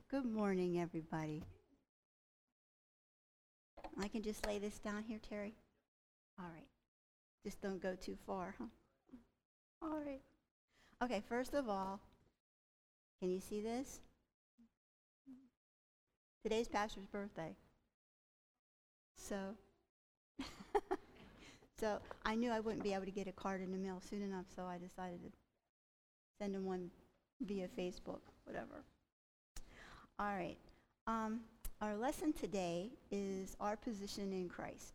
Good morning, everybody. I can just lay this down here, Terry? All right. Just don't go too far, huh? All right. Okay, first of all, can you see this? Today's Pastor's birthday. So, so I knew I wouldn't be able to get a card in the mail soon enough, so I decided to send him one via Facebook, whatever. All right. Our lesson today is our position in Christ.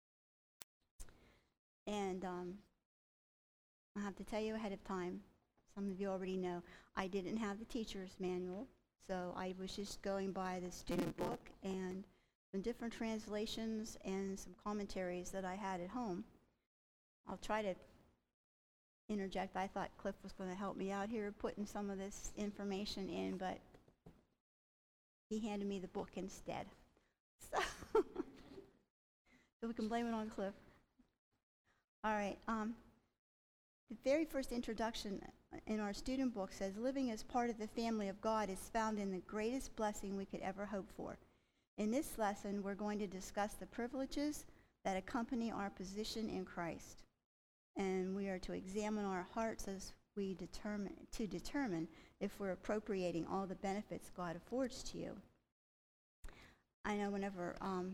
And I have to tell you ahead of time, some of you already know, I didn't have the teacher's manual, so I was just going by the student book and some different translations and some commentaries that I had at home. I'll try to interject. I thought Cliff was going to help me out here putting some of this information in, but he handed me the book instead. So, so we can blame it on Cliff. All right. The very first introduction in our student book says, living as part of the family of God is found in the greatest blessing we could ever hope for. In this lesson, we're going to discuss the privileges that accompany our position in Christ. And we are to examine our hearts as we determine if we're appropriating all the benefits God affords to you. I know whenever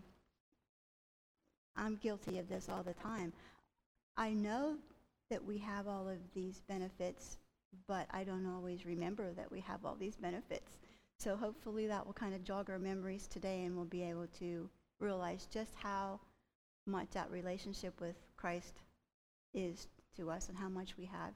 I'm guilty of this all the time. I know that we have all of these benefits, but I don't always remember that we have all these benefits. So hopefully that will kind of jog our memories today, and we'll be able to realize just how much that relationship with Christ is to us and how much we have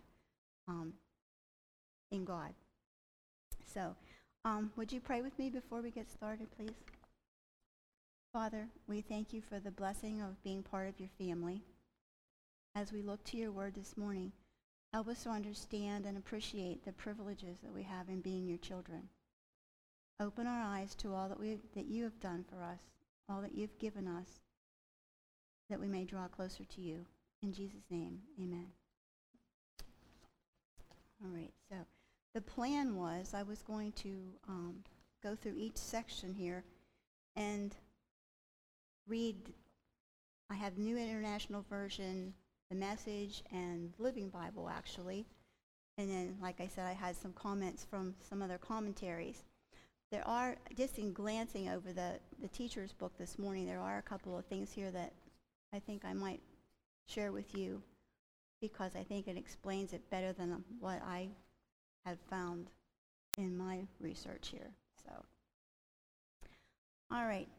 in God. So would you pray with me before we get started, please? Father, we thank you for the blessing of being part of your family. As we look to your word this morning, help us to understand and appreciate the privileges that we have in being your children. Open our eyes to all that you have done for us, all that you've given us, that we may draw closer to you. In Jesus' name, amen. All right, so the plan was I was going to go through each section here and read. I have New International Version, the Message, and Living Bible, actually. And then, like I said, I had some comments from some other commentaries. There are, just in glancing over the teacher's book this morning, there are a couple of things here that I think I might share with you because I think it explains it better than what I had found in my research here. So, all right.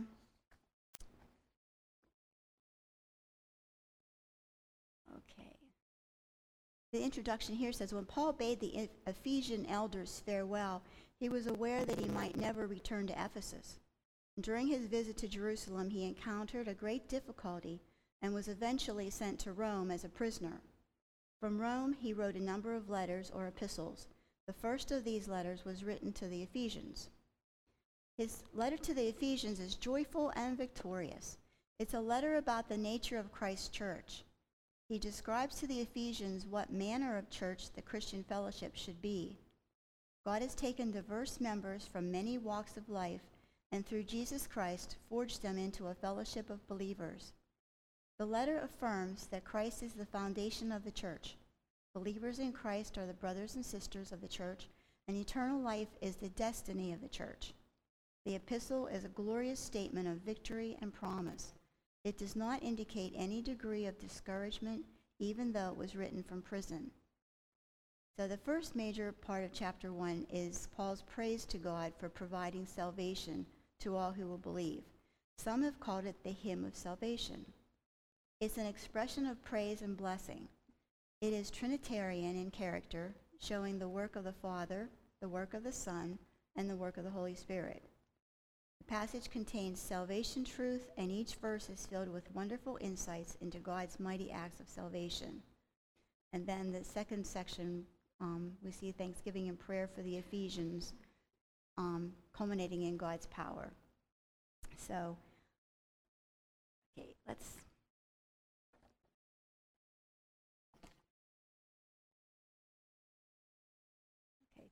Okay. The introduction here says, when Paul bade the Ephesian elders farewell, he was aware that he might never return to Ephesus. During his visit to Jerusalem, he encountered a great difficulty and was eventually sent to Rome as a prisoner. From Rome, he wrote a number of letters or epistles. The first of these letters was written to the Ephesians. His letter to the Ephesians is joyful and victorious. It's a letter about the nature of Christ's church. He describes to the Ephesians what manner of church the Christian fellowship should be. God has taken diverse members from many walks of life and through Jesus Christ forged them into a fellowship of believers. The letter affirms that Christ is the foundation of the church. Believers in Christ are the brothers and sisters of the church, and eternal life is the destiny of the church. The epistle is a glorious statement of victory and promise. It does not indicate any degree of discouragement, even though it was written from prison. So the first major part of chapter 1 is Paul's praise to God for providing salvation to all who will believe. Some have called it the hymn of salvation. It's an expression of praise and blessing. It is Trinitarian in character, showing the work of the Father, the work of the Son, and the work of the Holy Spirit. The passage contains salvation truth, and each verse is filled with wonderful insights into God's mighty acts of salvation. And then the second section, we see thanksgiving and prayer for the Ephesians, culminating in God's power. So, okay, let's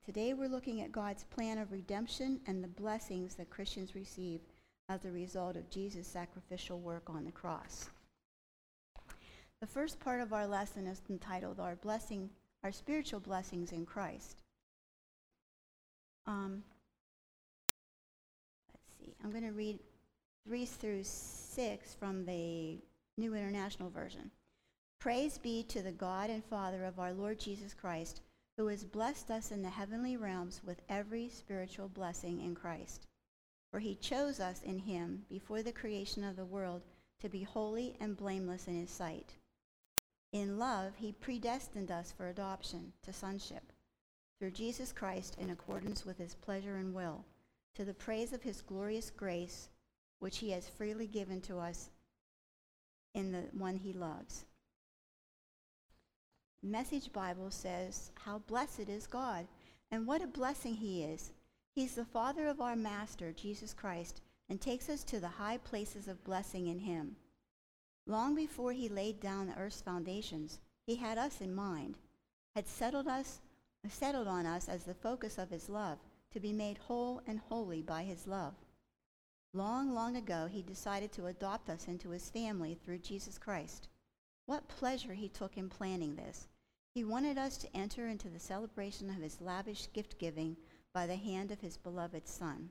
Today we're looking at God's plan of redemption and the blessings that Christians receive as a result of Jesus' sacrificial work on the cross. The first part of our lesson is entitled Our Spiritual Blessings in Christ. Let's see. I'm going to read 3 through 6 from the New International Version. Praise be to the God and Father of our Lord Jesus Christ, who has blessed us in the heavenly realms with every spiritual blessing in Christ. For he chose us in him before the creation of the world to be holy and blameless in his sight. In love, he predestined us for adoption to sonship through Jesus Christ in accordance with his pleasure and will, to the praise of his glorious grace, which he has freely given to us in the one he loves. Message Bible says, how blessed is God, and what a blessing he is. He's the Father of our Master, Jesus Christ, and takes us to the high places of blessing in him. Long before he laid down the earth's foundations, he had us in mind, had settled on us as the focus of his love, to be made whole and holy by his love. Long, long ago, he decided to adopt us into his family through Jesus Christ. What pleasure he took in planning this. He wanted us to enter into the celebration of his lavish gift-giving by the hand of his beloved Son.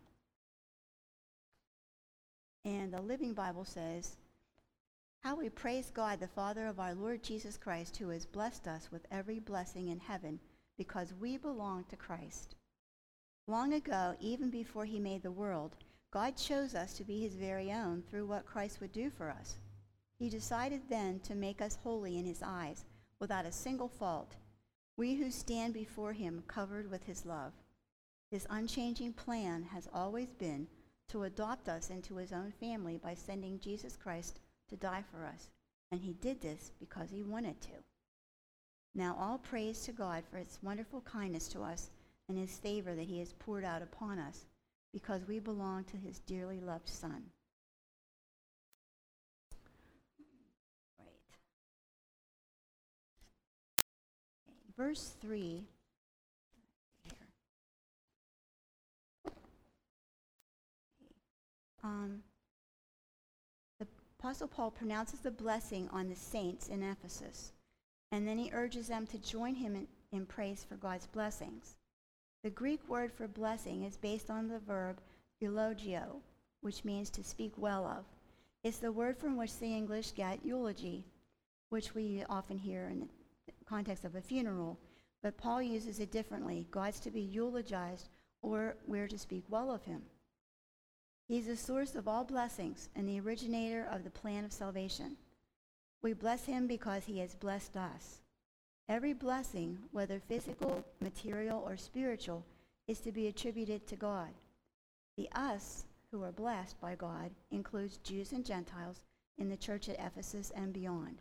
And the Living Bible says, how we praise God, the Father of our Lord Jesus Christ, who has blessed us with every blessing in heaven because we belong to Christ. Long ago, even before he made the world, God chose us to be his very own through what Christ would do for us. He decided then to make us holy in his eyes, without a single fault, we who stand before him covered with his love. His unchanging plan has always been to adopt us into his own family by sending Jesus Christ to die for us, and he did this because he wanted to. Now all praise to God for his wonderful kindness to us and his favor that he has poured out upon us, because we belong to his dearly loved Son. Verse 3, here. The Apostle Paul pronounces the blessing on the saints in Ephesus, and then he urges them to join him in praise for God's blessings. The Greek word for blessing is based on the verb eulogio, which means to speak well of. It's the word from which the English get eulogy, which we often hear in the context of a funeral, but Paul uses it differently. God's to be eulogized, or we're to speak well of him. He's the source of all blessings and the originator of the plan of salvation. We bless him because he has blessed us. Every blessing, whether physical, material, or spiritual, is to be attributed to God. The us who are blessed by God includes Jews and Gentiles in the church at Ephesus and beyond.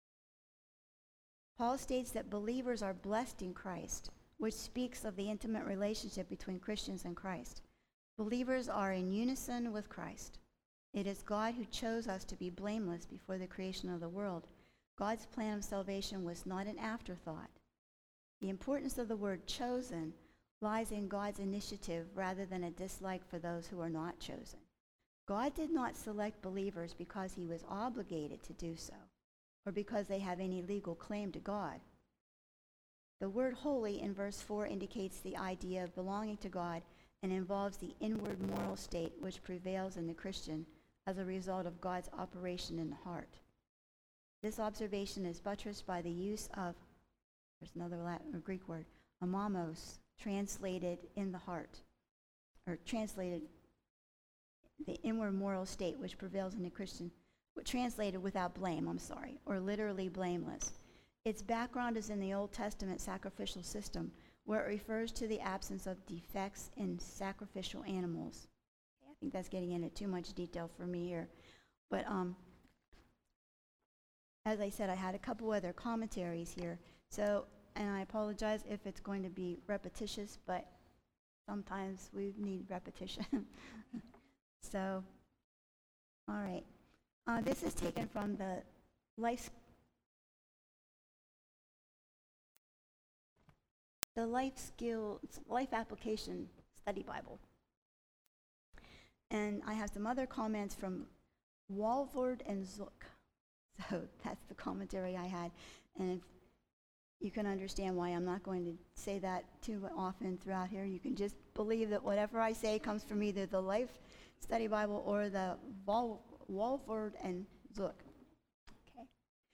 Paul states that believers are blessed in Christ, which speaks of the intimate relationship between Christians and Christ. Believers are in unison with Christ. It is God who chose us to be blameless before the creation of the world. God's plan of salvation was not an afterthought. The importance of the word chosen lies in God's initiative rather than a dislike for those who are not chosen. God did not select believers because he was obligated to do so, or because they have any legal claim to God. The word holy in verse 4 indicates the idea of belonging to God and involves the inward moral state which prevails in the Christian as a result of God's operation in the heart. This observation is buttressed by the use of, there's another Latin or Greek word, amamos, translated in the heart, or translated the inward moral state which prevails in the Christian, translated without blame, or literally blameless. Its background is in the Old Testament sacrificial system, where it refers to the absence of defects in sacrificial animals. I think that's getting into too much detail for me here. But as I said, I had a couple other commentaries here. So, and I apologize if it's going to be repetitious, but sometimes we need repetition. So, all right. This is taken from the Life the life application study Bible. And I have some other comments from Walvoord and Zook. So that's the commentary I had. And if you can understand why I'm not going to say that too often throughout here. You can just believe that whatever I say comes from either the Life Study Bible or the Walvoord and Zook. Okay.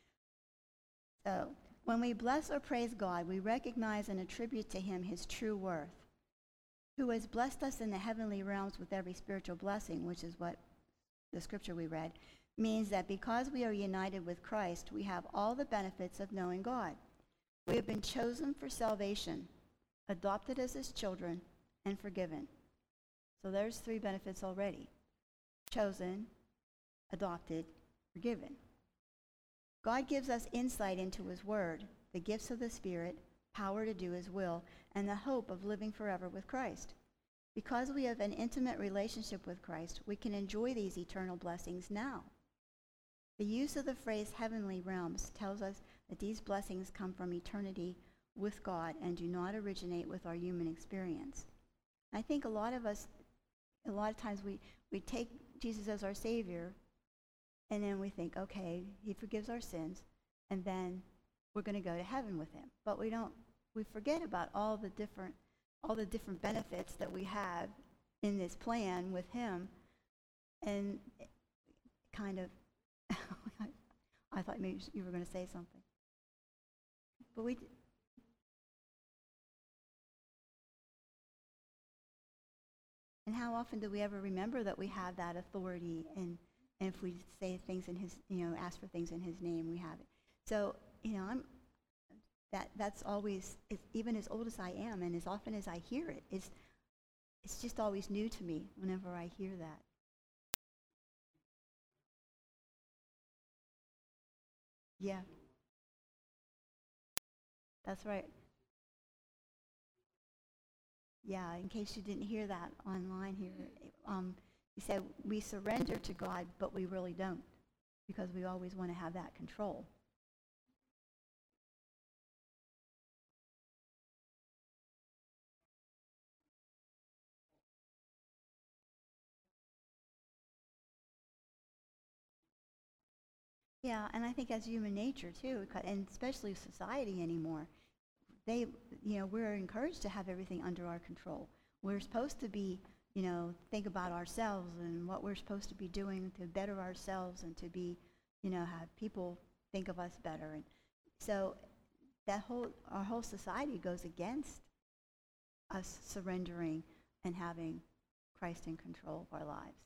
So when we bless or praise God, we recognize and attribute to him his true worth, who has blessed us in the heavenly realms with every spiritual blessing, which is what the scripture we read, means that because we are united with Christ, we have all the benefits of knowing God. We have been chosen for salvation, adopted as his children, and forgiven. So there's 3 benefits already. Chosen, adopted, forgiven. God gives us insight into his word, the gifts of the Spirit, power to do his will, and the hope of living forever with Christ. Because we have an intimate relationship with Christ, we can enjoy these eternal blessings now. The use of the phrase heavenly realms tells us that these blessings come from eternity with God and do not originate with our human experience. I think a lot of times we take Jesus as our Savior, and then we think, okay, he forgives our sins, and then we're going to go to heaven with him. But we forget about all the different benefits that we have in this plan with him, and kind of, I thought maybe you were going to say something. But and how often do we ever remember that we have that authority, and if we say things in his, ask for things in his name, we have it. So, that's always, even as old as I am, and as often as I hear it, it's just always new to me whenever I hear that. Yeah, that's right. Yeah, in case you didn't hear that online here, he said we surrender to God, but we really don't, because we always want to have that control. Yeah, and I think as human nature too, and especially society anymore, we're encouraged to have everything under our control. We're supposed to be, think about ourselves and what we're supposed to be doing to better ourselves and to be, have people think of us better. And so our whole society goes against us surrendering and having Christ in control of our lives.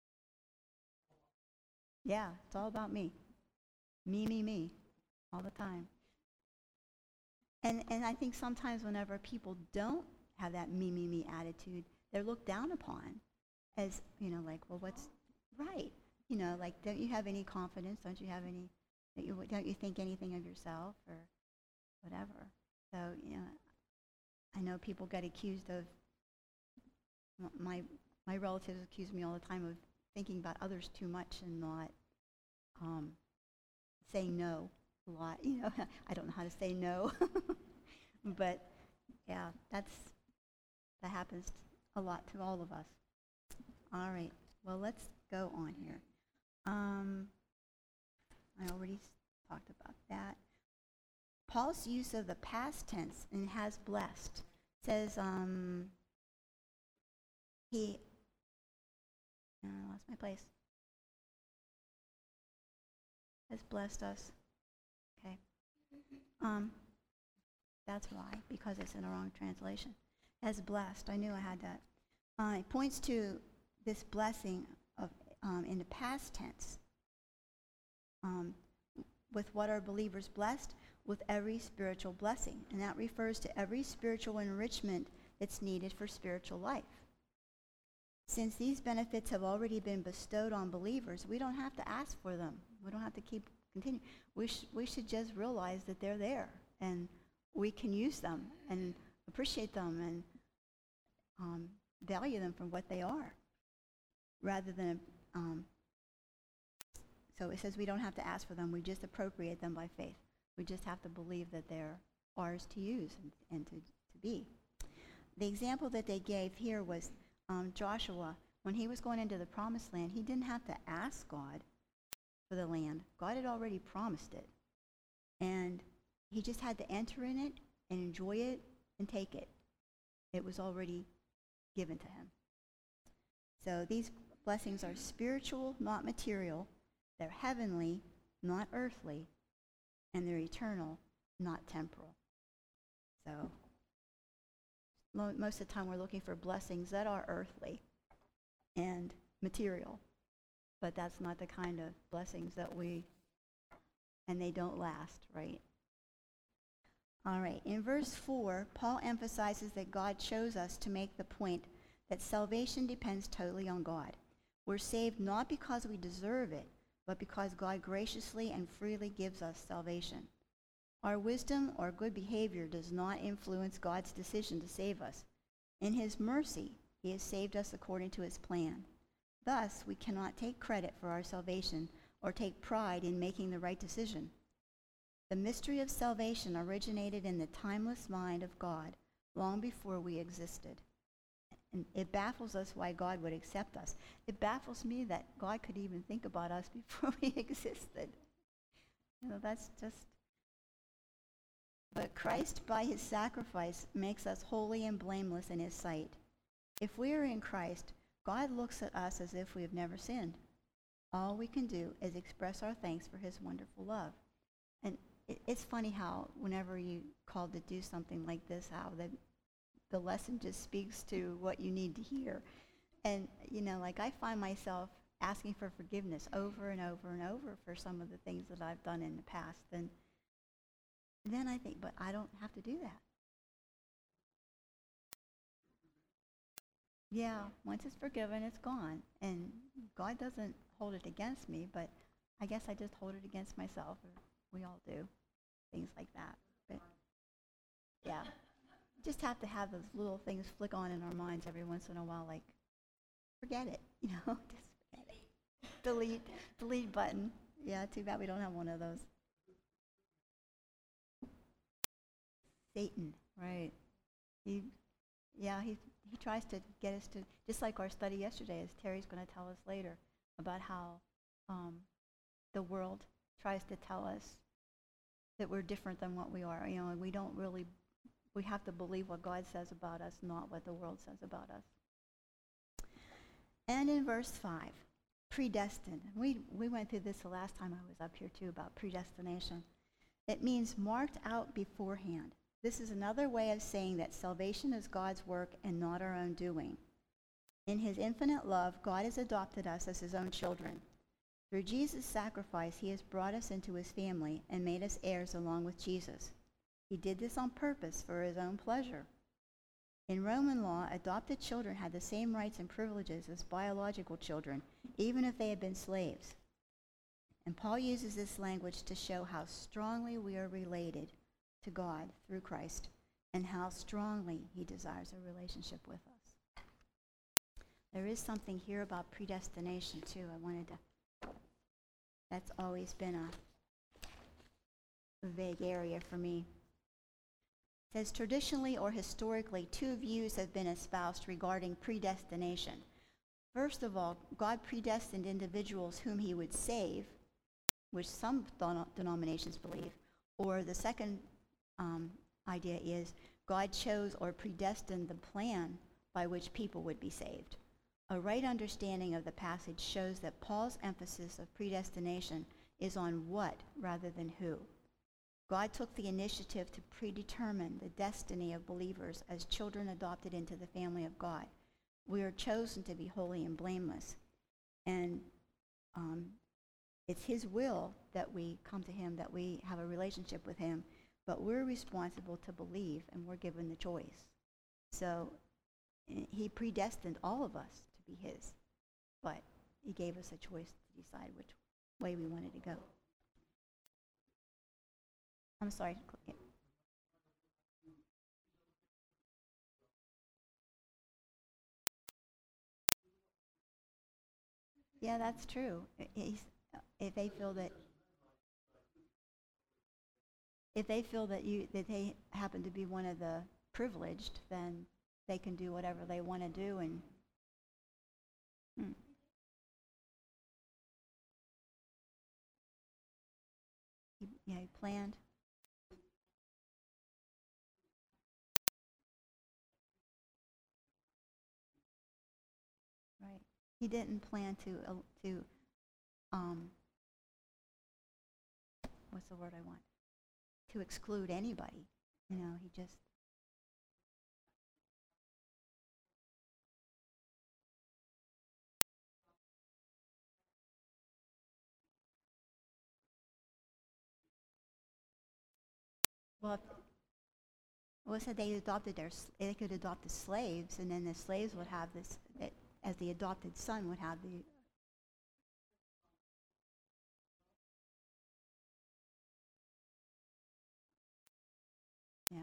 Yeah, it's all about me. Me, all the time. And I think sometimes whenever people don't have that me attitude, they're looked down upon as, like, well, what's right? Like, don't you have any confidence? Don't you have any, don't you think anything of yourself or whatever? So, I know people get accused of, my relatives accuse me all the time of thinking about others too much and not saying no a lot. I don't know how to say no. But yeah, that happens a lot to all of us. All right, well, let's go on here. I already talked about that. Paul's use of the past tense and has blessed says he I lost my place. Has blessed us. Okay. That's why, because it's in the wrong translation. Has blessed. I knew I had that. It points to this blessing of in the past tense. With what are believers blessed? With every spiritual blessing. And that refers to every spiritual enrichment that's needed for spiritual life. Since these benefits have already been bestowed on believers, we don't have to ask for them. We don't have to continue. We should just realize that they're there, and we can use them and appreciate them and value them for what they are, rather than, so it says we don't have to ask for them, we just appropriate them by faith. We just have to believe that they're ours to use and to to be. The example that they gave here was Joshua. When he was going into the promised land, he didn't have to ask God for the land. God had already promised it. And he just had to enter in it and enjoy it and take it. It was already given to him. So these blessings are spiritual, not material. They're heavenly, not earthly. And they're eternal, not temporal. So most of the time we're looking for blessings that are earthly and material. But that's not the kind of blessings that and they don't last, right? All right, in verse 4, Paul emphasizes that God chose us to make the point that salvation depends totally on God. We're saved not because we deserve it, but because God graciously and freely gives us salvation. Our wisdom or good behavior does not influence God's decision to save us. In his mercy, he has saved us according to his plan. Thus, we cannot take credit for our salvation or take pride in making the right decision. The mystery of salvation originated in the timeless mind of God long before we existed. And it baffles us why God would accept us. It baffles me that God could even think about us before we existed. That's just... But Christ, by his sacrifice, makes us holy and blameless in his sight. If we are in Christ, God looks at us as if we have never sinned. All we can do is express our thanks for his wonderful love. And it's funny how whenever you called to do something like this, how the lesson just speaks to what you need to hear. And, I find myself asking for forgiveness over and over and over for some of the things that I've done in the past. And then I think, but I don't have to do that. Yeah, once it's forgiven, it's gone. And God doesn't hold it against me, but I guess I just hold it against myself. Or we all do. Things like that. But yeah, just have to have those little things flick on in our minds every once in a while, like, forget it, just forget it. Delete button. Yeah, too bad we don't have one of those. Satan, right. He tries to get us to, just like our study yesterday, as Terry's going to tell us later, about how the world tries to tell us that we're different than what we are. We have to believe what God says about us, not what the world says about us. And in verse 5, predestined. We went through this the last time I was up here too, about predestination. It means marked out beforehand. This is another way of saying that salvation is God's work and not our own doing. In his infinite love, God has adopted us as his own children. Through Jesus' sacrifice, he has brought us into his family and made us heirs along with Jesus. He did this on purpose for his own pleasure. In Roman law, adopted children had the same rights and privileges as biological children, even if they had been slaves. And Paul uses this language to show how strongly we are related to God through Christ and how strongly he desires a relationship with us. There is something here about predestination too. That's always been a vague area for me. It says, traditionally or historically, two views have been espoused regarding predestination. First of all, God predestined individuals whom he would save, which some denominations believe, or the second idea is God chose or predestined the plan by which people would be saved. A right understanding of the passage shows that Paul's emphasis of predestination is on what rather than who. God took the initiative to predetermine the destiny of believers as children adopted into the family of God. We are chosen to be holy and blameless. And it's his will that we come to him, that we have a relationship with him, but we're responsible to believe, and we're given the choice. So he predestined all of us to be his, but he gave us a choice to decide which way we wanted to go. I'm sorry. Yeah, that's true. If they feel that they happen to be one of the privileged, then they can do whatever they want to do. And he planned. Right. He didn't plan to what's the word I want? To exclude anybody. He just. Well, it said they could adopt the slaves, and then the slaves would have this, as the adopted son would have the. Yeah.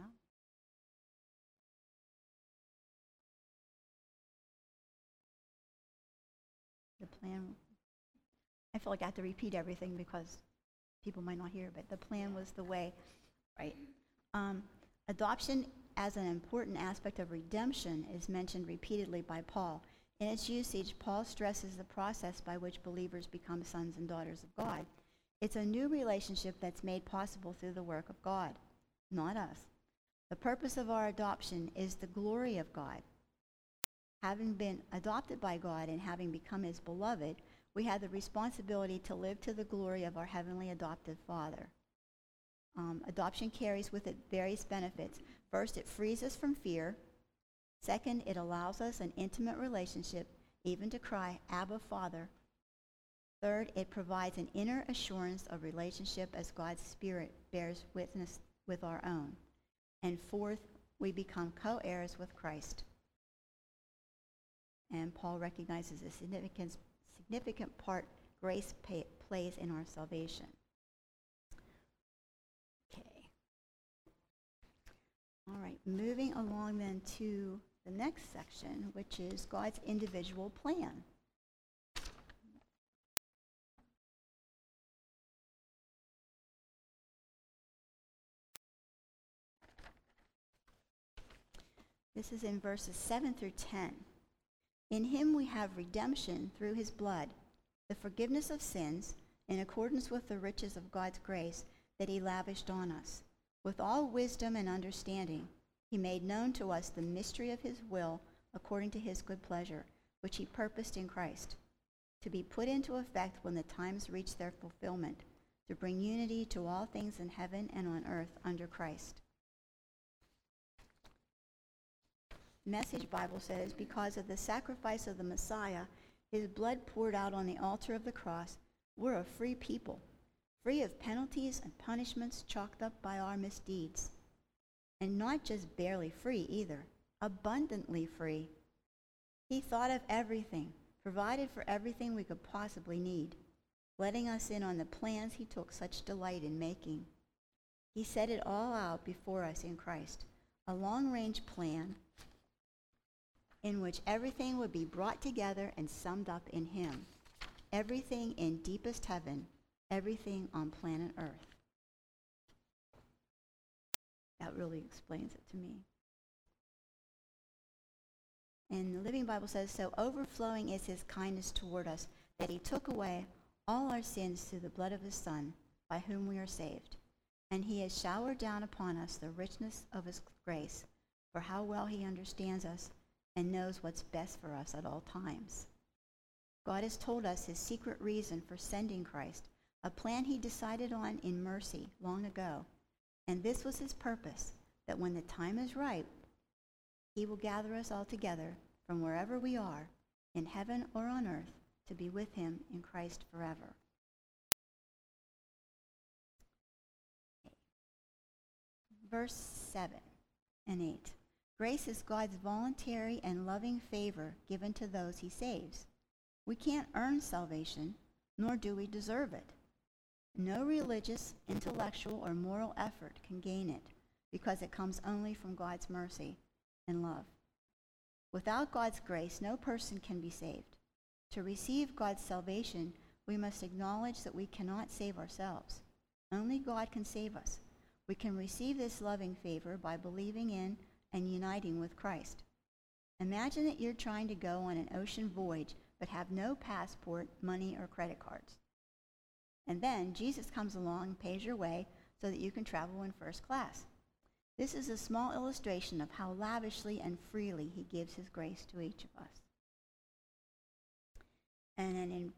The plan. I feel like I have to repeat everything because people might not hear, but the plan was the way, right? Adoption as an important aspect of redemption is mentioned repeatedly by Paul. In its usage, Paul stresses the process by which believers become sons and daughters of God. It's a new relationship that's made possible through the work of God, not us. The purpose of our adoption is the glory of God. Having been adopted by God and having become his beloved, we have the responsibility to live to the glory of our heavenly adopted Father. Adoption carries with it various benefits. First, it frees us from fear. Second, it allows us an intimate relationship, even to cry, Abba, Father. Third, it provides an inner assurance of relationship as God's Spirit bears witness with our own. And fourth, we become co-heirs with Christ. And Paul recognizes a significant part grace plays in our salvation. Okay. All right, moving along then to the next section, which is God's individual plan. This is in verses 7 through 10. In him we have redemption through his blood, the forgiveness of sins, in accordance with the riches of God's grace that he lavished on us. With all wisdom and understanding, he made known to us the mystery of his will according to his good pleasure, which he purposed in Christ, to be put into effect when the times reach their fulfillment, to bring unity to all things in heaven and on earth under Christ. Message Bible says, because of the sacrifice of the Messiah, his blood poured out on the altar of the cross, we're a free people, free of penalties and punishments chalked up by our misdeeds. And not just barely free either, abundantly free. He thought of everything, provided for everything we could possibly need, letting us in on the plans he took such delight in making. He set it all out before us in Christ, a long-range plan in which everything would be brought together and summed up in him. Everything in deepest heaven, everything on planet Earth. That really explains it to me. And the Living Bible says, so overflowing is his kindness toward us, that he took away all our sins through the blood of his Son, by whom we are saved. And he has showered down upon us the richness of his grace, for how well he understands us and knows what's best for us at all times. God has told us his secret reason for sending Christ, a plan he decided on in mercy long ago. And this was his purpose, that when the time is ripe, he will gather us all together from wherever we are, in heaven or on earth, to be with him in Christ forever. Verse 7 and 8. Grace is God's voluntary and loving favor given to those he saves. We can't earn salvation, nor do we deserve it. No religious, intellectual, or moral effort can gain it, because it comes only from God's mercy and love. Without God's grace, no person can be saved. To receive God's salvation, we must acknowledge that we cannot save ourselves. Only God can save us. We can receive this loving favor by believing in and uniting with Christ. Imagine that you're trying to go on an ocean voyage but have no passport, money, or credit cards. And then Jesus comes along and pays your way so that you can travel in first class. This is a small illustration of how lavishly and freely he gives his grace to each of us. And then in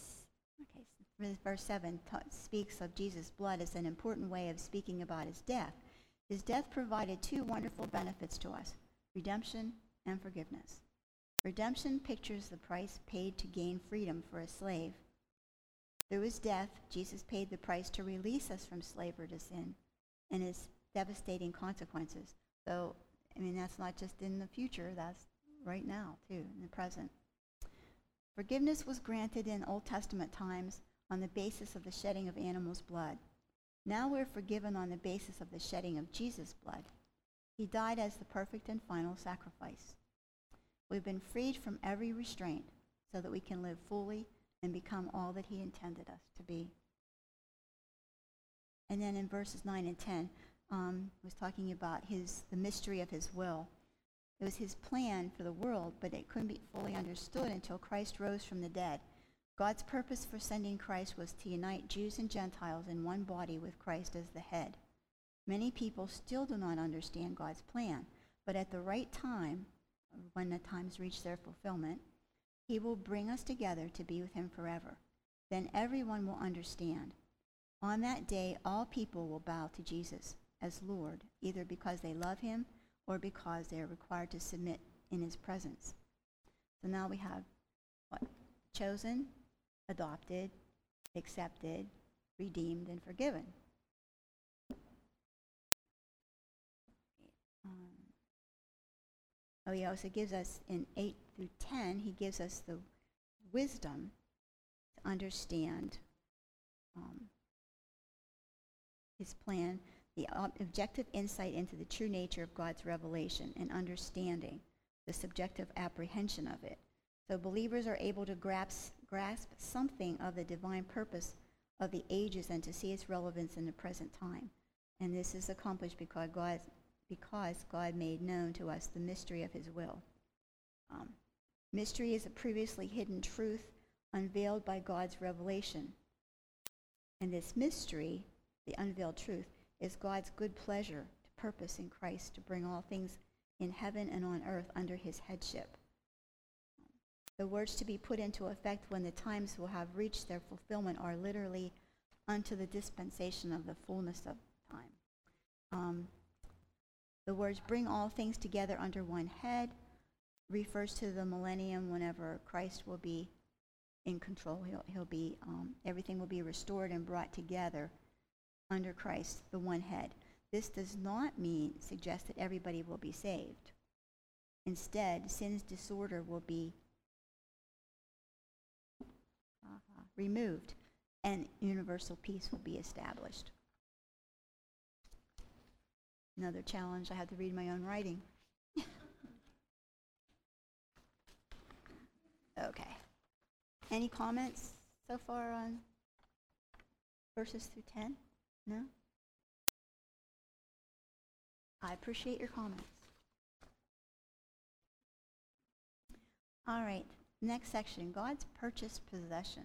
verse 7 speaks of Jesus' blood as an important way of speaking about his death. His death provided two wonderful benefits to us: redemption and forgiveness. Redemption pictures the price paid to gain freedom for a slave. Through his death, Jesus paid the price to release us from slavery to sin and its devastating consequences. So, that's not just in the future, that's right now, too, in the present. Forgiveness was granted in Old Testament times on the basis of the shedding of animals' blood. Now we're forgiven on the basis of the shedding of Jesus' blood. He died as the perfect and final sacrifice. We've been freed from every restraint so that we can live fully and become all that he intended us to be. And then in verses 9 and 10, was talking about the mystery of his will. It was his plan for the world, but it couldn't be fully understood until Christ rose from the dead. God's purpose for sending Christ was to unite Jews and Gentiles in one body with Christ as the head. Many people still do not understand God's plan, but at the right time, when the times reach their fulfillment, he will bring us together to be with him forever. Then everyone will understand. On that day, all people will bow to Jesus as Lord, either because they love him or because they are required to submit in his presence. So now we have what? Chosen, adopted, accepted, redeemed, and forgiven. He also gives us in 8 through 10, he gives us the wisdom to understand his plan, the objective insight into the true nature of God's revelation, and understanding the subjective apprehension of it. So believers are able to grasp something of the divine purpose of the ages and to see its relevance in the present time. And this is accomplished because God made known to us the mystery of his will. Mystery is a previously hidden truth unveiled by God's revelation. And this mystery, the unveiled truth, is God's good pleasure to purpose in Christ to bring all things in heaven and on earth under his headship. The words to be put into effect when the times will have reached their fulfillment are literally unto the dispensation of the fullness of time. The words bring all things together under one head refers to the millennium, whenever Christ will be in control. He'll be, everything will be restored and brought together under Christ, the one head. This does not suggest that everybody will be saved. Instead, sin's disorder will be removed and universal peace will be established. Another challenge, I have to read my own writing. Okay. Any comments so far on verses through 10? No? I appreciate your comments. All right, next section, God's purchased possession.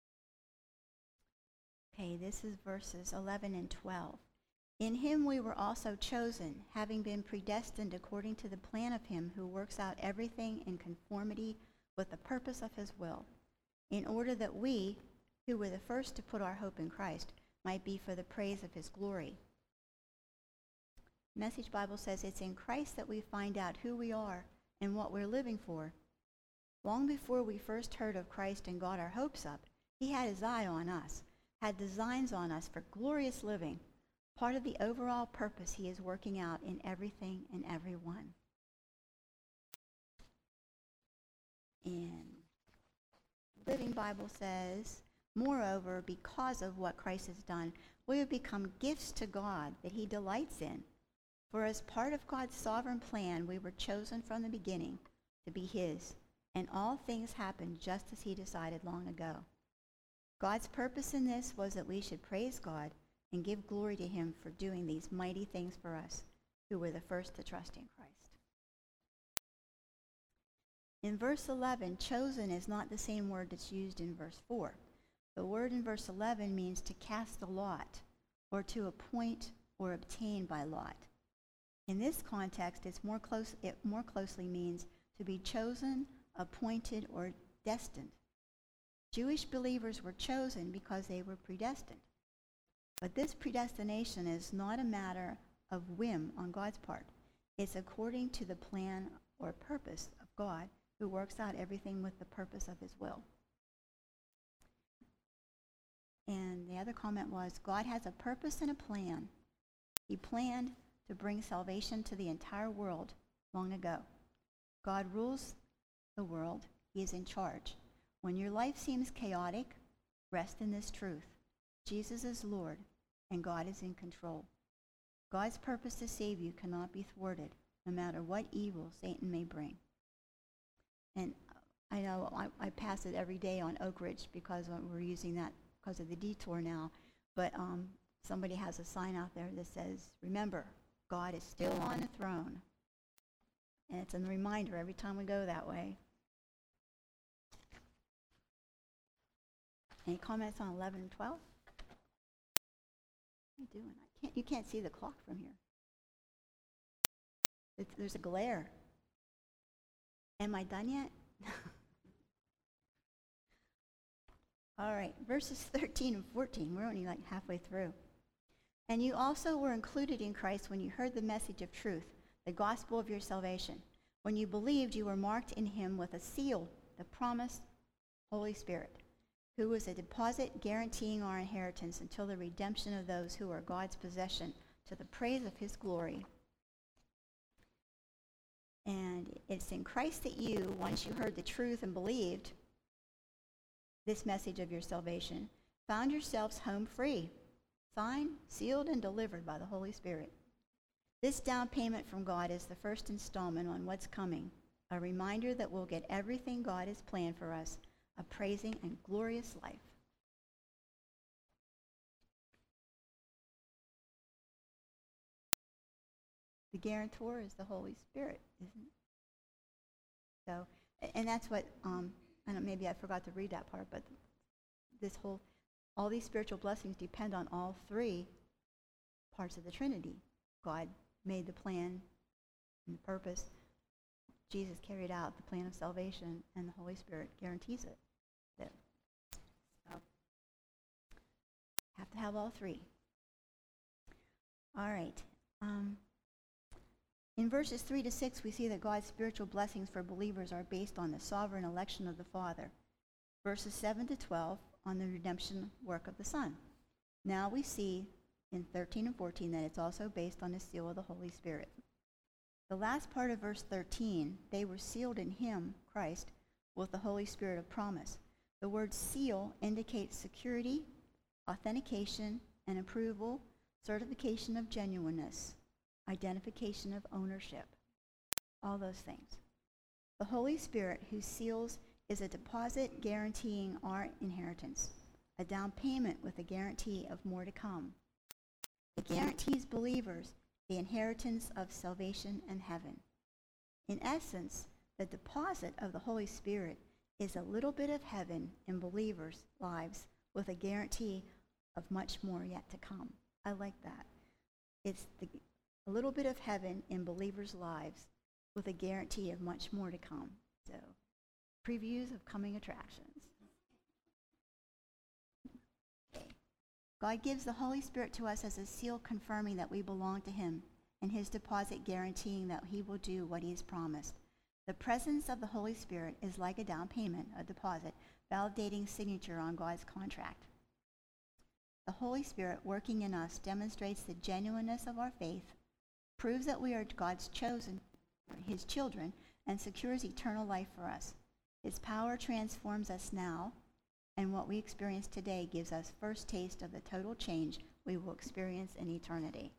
Okay, this is verses 11 and 12. In him we were also chosen, having been predestined according to the plan of him who works out everything in conformity with the purpose of his will, in order that we, who were the first to put our hope in Christ, might be for the praise of his glory. Message Bible says it's in Christ that we find out who we are and what we're living for. Long before we first heard of Christ and got our hopes up, he had his eye on us, had designs on us for glorious living, part of the overall purpose he is working out in everything and everyone. And Living Bible says, moreover, because of what Christ has done, we have become gifts to God that he delights in. For as part of God's sovereign plan, we were chosen from the beginning to be his, and all things happened just as he decided long ago. God's purpose in this was that we should praise God and give glory to him for doing these mighty things for us, who were the first to trust in Christ. In verse 11, chosen is not the same word that's used in verse 4. The word in verse 11 means to cast a lot, or to appoint or obtain by lot. In this context, it more closely means to be chosen, appointed, or destined. Jewish believers were chosen because they were predestined. But this predestination is not a matter of whim on God's part. It's according to the plan or purpose of God, who works out everything with the purpose of his will. And the other comment was, God has a purpose and a plan. He planned to bring salvation to the entire world long ago. God rules the world. He is in charge. When your life seems chaotic, rest in this truth. Jesus is Lord, and God is in control. God's purpose to save you cannot be thwarted, no matter what evil Satan may bring. And I know I pass it every day on Oak Ridge because we're using that because of the detour now. But somebody has a sign out there that says, remember, God is still on the throne. And it's a reminder every time we go that way. Any comments on 11 and 12? What are you doing? You can't see the clock from here. There's a glare. Am I done yet? All right, verses 13 and 14. We're only like halfway through. And you also were included in Christ when you heard the message of truth, the gospel of your salvation. When you believed, you were marked in him with a seal, the promised Holy Spirit, who was a deposit guaranteeing our inheritance until the redemption of those who are God's possession, to the praise of his glory. And it's in Christ that you, once you heard the truth and believed this message of your salvation, found yourselves home free, signed, sealed, and delivered by the Holy Spirit. This down payment from God is the first installment on what's coming, a reminder that we'll get everything God has planned for us, a praising and glorious life. The guarantor is the Holy Spirit, isn't it? So, and that's what, maybe I forgot to read that part, but all these spiritual blessings depend on all three parts of the Trinity. God made the plan and the purpose. Jesus carried out the plan of salvation, and the Holy Spirit guarantees it. So, have to have all three. All right. In verses 3 to 6, we see that God's spiritual blessings for believers are based on the sovereign election of the Father. Verses 7 to 12, on the redemption work of the Son. Now we see in 13 and 14 that it's also based on the seal of the Holy Spirit. The last part of verse 13, they were sealed in him, Christ, with the Holy Spirit of promise. The word seal indicates security, authentication, and approval, certification of genuineness, identification of ownership, all those things. The Holy Spirit, who seals, is a deposit guaranteeing our inheritance, a down payment with a guarantee of more to come. It guarantees believers the inheritance of salvation and heaven. In essence, the deposit of the Holy Spirit is a little bit of heaven in believers' lives with a guarantee of much more yet to come. I like that. It's a little bit of heaven in believers' lives with a guarantee of much more to come. So, previews of coming attractions. Okay. God gives the Holy Spirit to us as a seal confirming that we belong to him, and his deposit guaranteeing that he will do what he has promised. The presence of the Holy Spirit is like a down payment, a deposit, validating signature on God's contract. The Holy Spirit working in us demonstrates the genuineness of our faith, proves that we are God's chosen, his children, and secures eternal life for us. His power transforms us now, and what we experience today gives us first taste of the total change we will experience in eternity.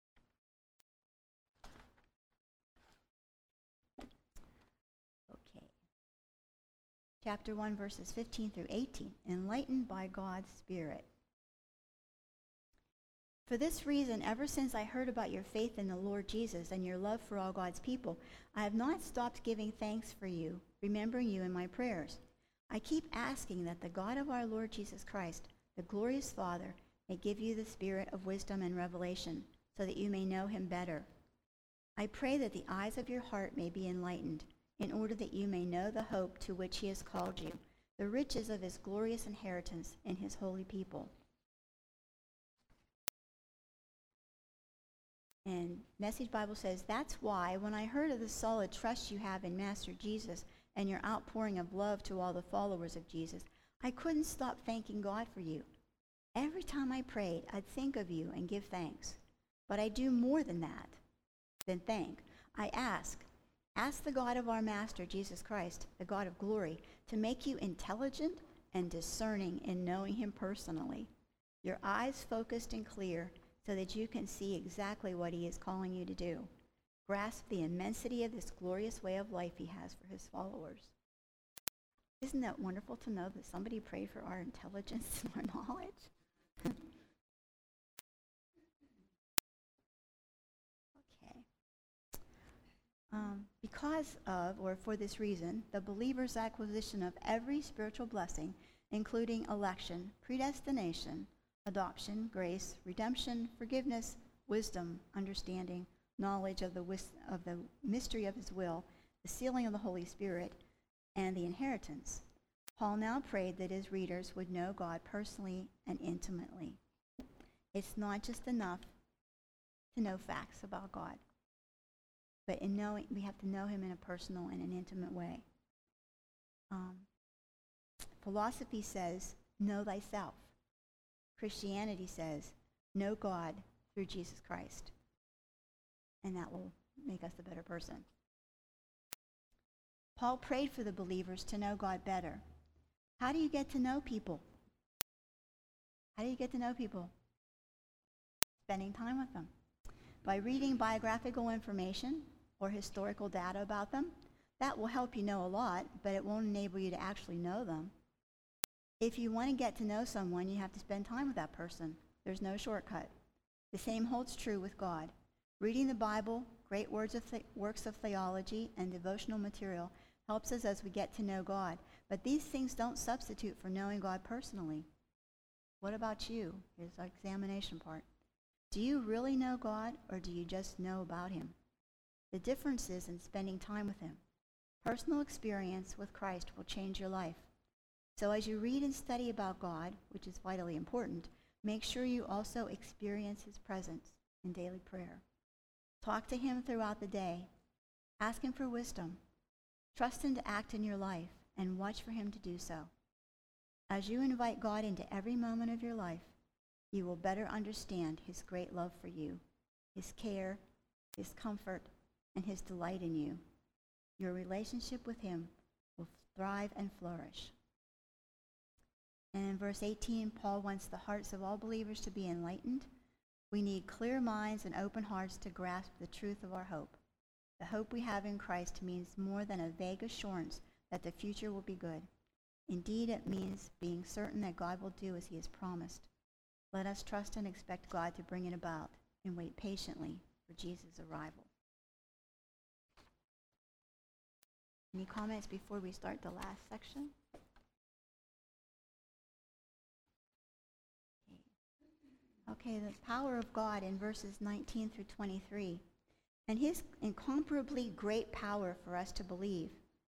Okay. Chapter 1, verses 15 through 18. Enlightened by God's Spirit. For this reason, ever since I heard about your faith in the Lord Jesus and your love for all God's people, I have not stopped giving thanks for you, remembering you in my prayers. I keep asking that the God of our Lord Jesus Christ, the glorious Father, may give you the spirit of wisdom and revelation, so that you may know him better. I pray that the eyes of your heart may be enlightened, in order that you may know the hope to which he has called you, the riches of his glorious inheritance in his holy people. And Message Bible says, that's why when I heard of the solid trust you have in Master Jesus and your outpouring of love to all the followers of Jesus, I couldn't stop thanking God for you. Every time I prayed, I'd think of you and give thanks. But I do more than that, than thank. I ask the God of our Master Jesus Christ, the God of glory, to make you intelligent and discerning in knowing him personally, your eyes focused and clear, so that you can see exactly what he is calling you to do. Grasp the immensity of this glorious way of life he has for his followers. Isn't that wonderful to know that somebody prayed for our intelligence and our knowledge? Okay. Because of, or for this reason, the believer's acquisition of every spiritual blessing, including election, predestination, adoption, grace, redemption, forgiveness, wisdom, understanding, knowledge of the mystery of his will, the sealing of the Holy Spirit, and the inheritance. Paul now prayed that his readers would know God personally and intimately. It's not just enough to know facts about God, but we have to know him in a personal and an intimate way. Philosophy says, know thyself. Christianity says, know God through Jesus Christ. And that will make us a better person. Paul prayed for the believers to know God better. How do you get to know people? How do you get to know people? Spending time with them. By reading biographical information or historical data about them. That will help you know a lot, but it won't enable you to actually know them. If you want to get to know someone, you have to spend time with that person. There's no shortcut. The same holds true with God. Reading the Bible, great works of theology, and devotional material helps us as we get to know God. But these things don't substitute for knowing God personally. What about you? Here's our examination part. Do you really know God, or do you just know about him? The difference is in spending time with him. Personal experience with Christ will change your life. So as you read and study about God, which is vitally important, make sure you also experience his presence in daily prayer. Talk to him throughout the day. Ask him for wisdom. Trust him to act in your life, and watch for him to do so. As you invite God into every moment of your life, you will better understand his great love for you, his care, his comfort, and his delight in you. Your relationship with him will thrive and flourish. And in verse 18, Paul wants the hearts of all believers to be enlightened. We need clear minds and open hearts to grasp the truth of our hope. The hope we have in Christ means more than a vague assurance that the future will be good. Indeed, it means being certain that God will do as he has promised. Let us trust and expect God to bring it about and wait patiently for Jesus' arrival. Any comments before we start the last section? Okay, the power of God in verses 19 through 23. And his incomparably great power for us to believe.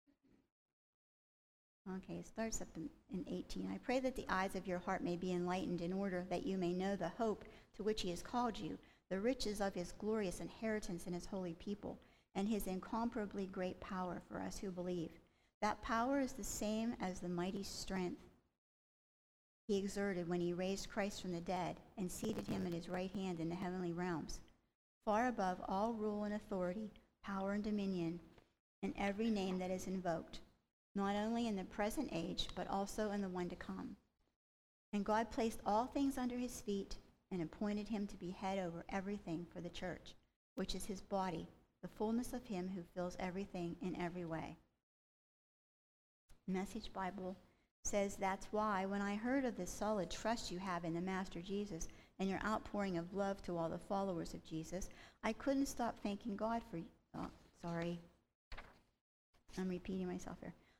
Okay, it starts up in 18. I pray that the eyes of your heart may be enlightened in order that you may know the hope to which he has called you, the riches of his glorious inheritance in his holy people, and his incomparably great power for us who believe. That power is the same as the mighty strength he exerted when he raised Christ from the dead and seated him at his right hand in the heavenly realms, far above all rule and authority, power and dominion, and every name that is invoked, not only in the present age, but also in the one to come. And God placed all things under his feet and appointed him to be head over everything for the church, which is his body, the fullness of him who fills everything in every way. Message Bible says, that's why when I heard of the solid trust you have in the Master Jesus and your outpouring of love to all the followers of Jesus, I couldn't stop thanking God for you. Oh, sorry. I'm repeating myself here.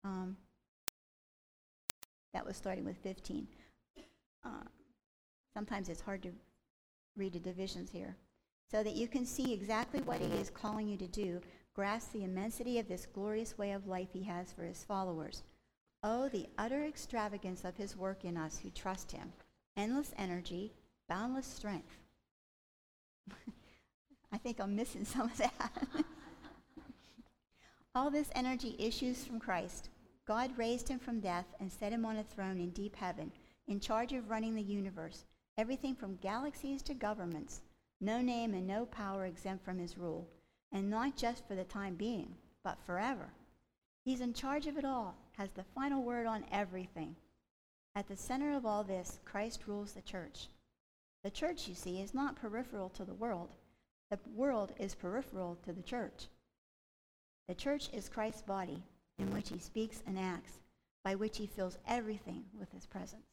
Um, that was starting with 15. Sometimes it's hard to read the divisions here. So that you can see exactly what he is calling you to do, grasp the immensity of this glorious way of life he has for his followers. Oh, the utter extravagance of his work in us who trust him. Endless energy, boundless strength. I think I'm missing some of that. All this energy issues from Christ. God raised him from death and set him on a throne in deep heaven, in charge of running the universe, everything from galaxies to governments, no name and no power exempt from his rule, and not just for the time being, but forever. He's in charge of it all, has the final word on everything. At the center of all this, Christ rules the church. The church, you see, is not peripheral to the world. The world is peripheral to the church. The church is Christ's body, in which he speaks and acts, by which he fills everything with his presence.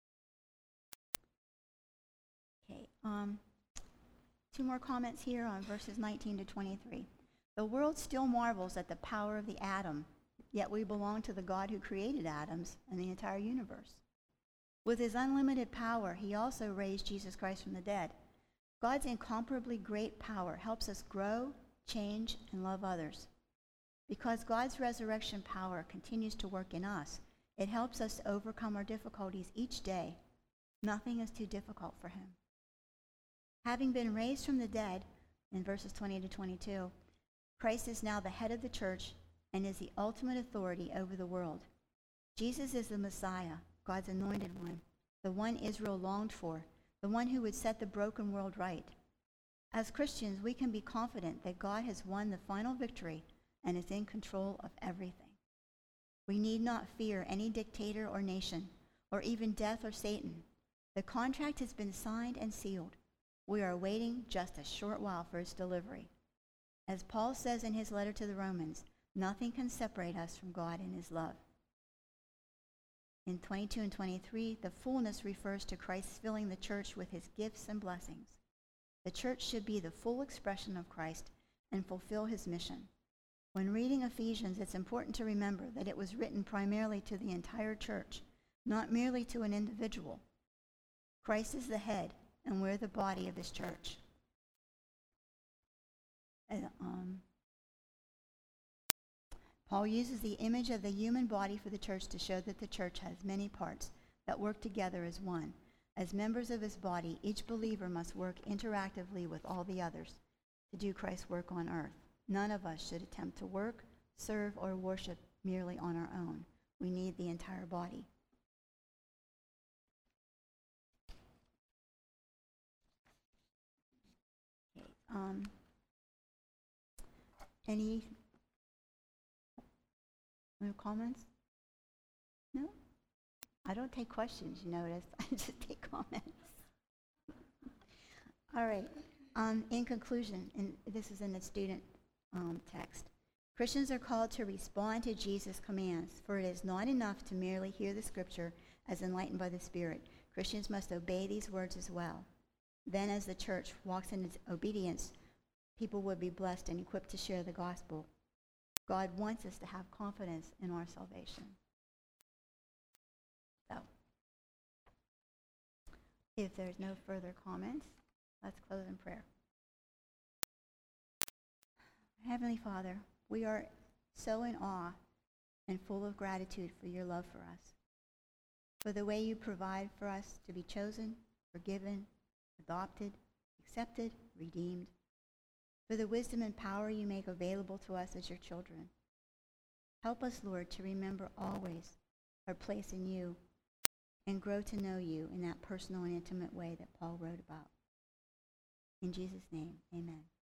Okay, 2 more comments here on verses 19 to 23. The world still marvels at the power of the atom, yet we belong to the God who created atoms and the entire universe. With his unlimited power, he also raised Jesus Christ from the dead. God's incomparably great power helps us grow, change, and love others. Because God's resurrection power continues to work in us, it helps us to overcome our difficulties each day. Nothing is too difficult for him. Having been raised from the dead, in verses 20 to 22, Christ is now the head of the church and is the ultimate authority over the world. Jesus is the Messiah, God's anointed one, the one Israel longed for, the one who would set the broken world right. As Christians, we can be confident that God has won the final victory and is in control of everything. We need not fear any dictator or nation, or even death or Satan. The contract has been signed and sealed. We are waiting just a short while for its delivery. As Paul says in his letter to the Romans, nothing can separate us from God and his love. In 22 and 23, the fullness refers to Christ filling the church with his gifts and blessings. The church should be the full expression of Christ and fulfill his mission. When reading Ephesians, it's important to remember that it was written primarily to the entire church, not merely to an individual. Christ is the head, and we're the body of his church. Paul uses the image of the human body for the church to show that the church has many parts that work together as one. As members of his body, each believer must work interactively with all the others to do Christ's work on earth. None of us should attempt to work, serve, or worship merely on our own. We need the entire body. Okay, any other comments? No? I don't take questions, you notice. I just take comments. All right. In conclusion, and this is in the student text, Christians are called to respond to Jesus' commands, for it is not enough to merely hear the scripture as enlightened by the Spirit. Christians must obey these words as well. Then as the church walks in its obedience, people will be blessed and equipped to share the gospel. God wants us to have confidence in our salvation. So, if there's no further comments, let's close in prayer. Heavenly Father, we are so in awe and full of gratitude for your love for us, for the way you provide for us to be chosen, forgiven, adopted, accepted, redeemed, for the wisdom and power you make available to us as your children. Help us, Lord, to remember always our place in you and grow to know you in that personal and intimate way that Paul wrote about. In Jesus' name, amen.